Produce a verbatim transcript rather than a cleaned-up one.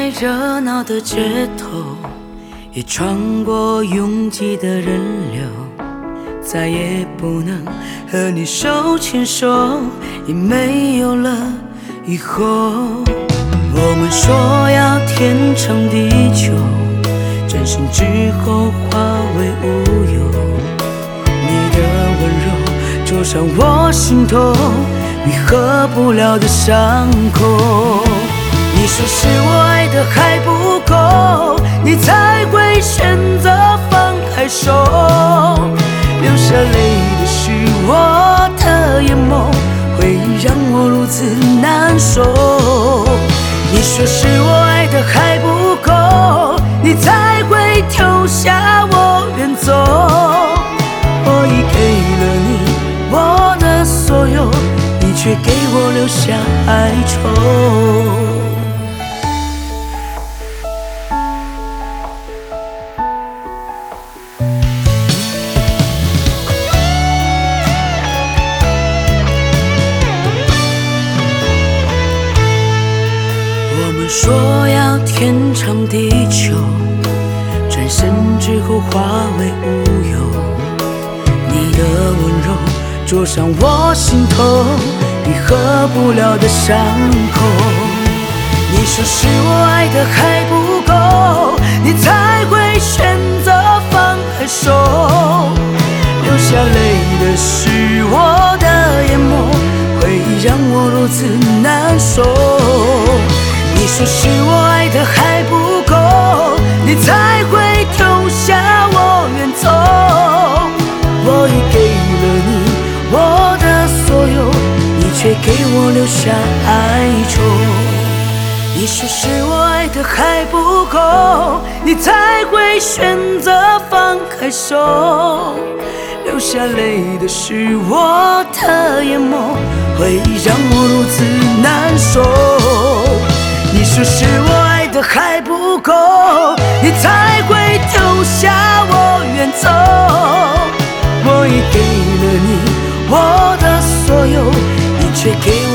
再热闹的街头，也穿过拥挤的人流，再也不能和你手牵手，也没有了以后。我们说要天长地久，转身之后化为乌有。你的温柔灼伤我心头，愈合不了的伤口。你说是我爱的还不够，你才会选择放开手，流下泪的是我的眼眸，会让我如此难受。你说是我爱的还不够，你才会丢下我远走。我已给了你我的所有，你却给我留下哀愁。说要天长地久，转身之后化为乌有。你的温柔灼伤我心头，愈合不了的伤口。你说是我爱的还不够，你才会选择放开手，流下泪的是我的眼眸，会让我如此难受。你说是我爱的还不够，你才会丢下我远走。我已给了你我的所有，你却给我留下哀愁。你说是我爱的还不够，你才会选择放开手，流下泪的是我的眼眸，会让我如此难受。你说是我爱的还不够，你才会丢下我远走。我已给了你我的所有，你却给我